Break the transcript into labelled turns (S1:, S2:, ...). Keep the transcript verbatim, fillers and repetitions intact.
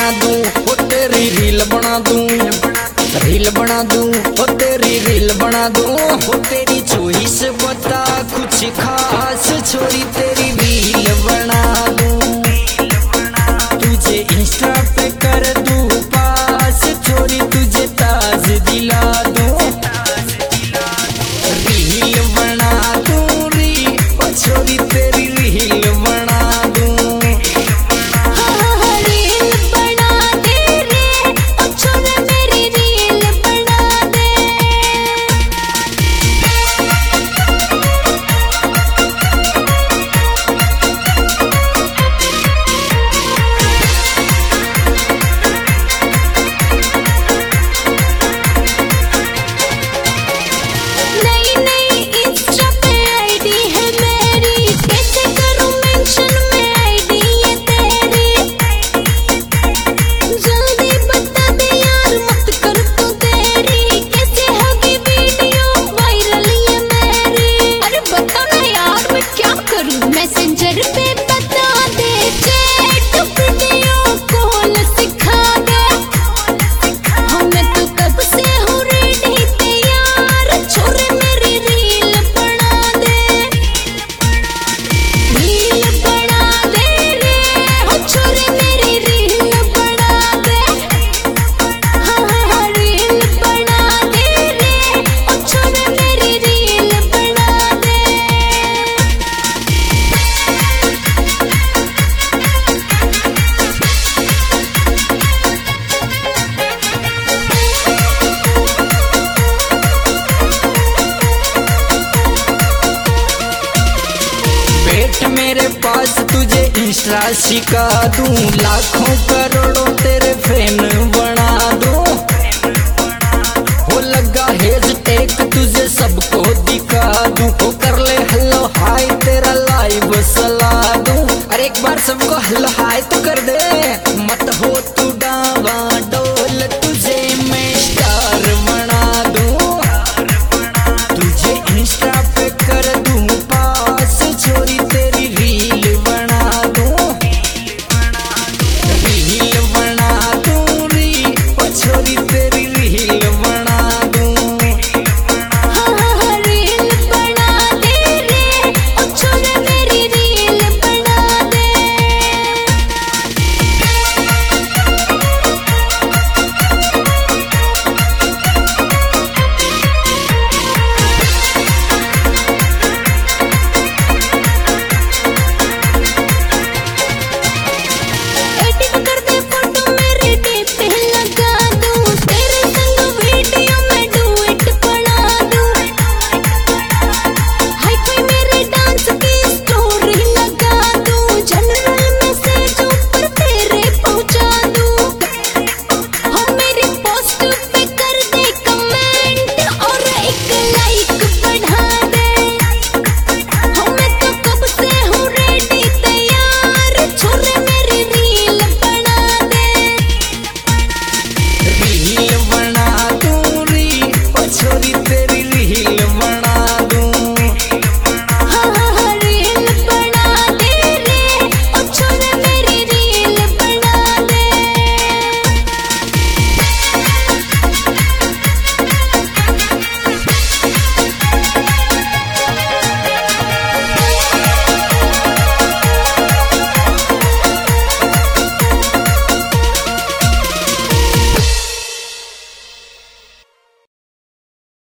S1: बना दूं, ओ तेरी रील बना दूं, रील बना दूं, ओ तेरी रील बना दूं। ओ तेरी चॉइस बता कुछ खास, छोरी तेरी रील बना दूं, तुझे इंस्टा पे कर दूं पास, छोरी तुझे ताज दिला दूं, रील बना दूं री, ओ छोरी तेरी रील बना दूं।
S2: मैसेंजर पे बता दे, चैट वीडियो कॉल सिखा दे, हमें तो कब से हो रेडी तैयार, छोरे मेरी रील बना दे, रील बना दे रे, हो छोरे मेरी रील बना दे, हाँ हाँ रील बना दे रे, हो छोरे मेरी रील बना दे।
S1: पेट मेरे पास तुझे इंस्टा सिखा दूं, लाखों करोड़ों तेरे फैन बना दूं, हो लगा हैशटैग तुझे सबको दिखा दूं, हो कर ले हेलो हाय तेरा लाइव सला दूं। अरे एक बार सबको हेलो हाय तो कर दे।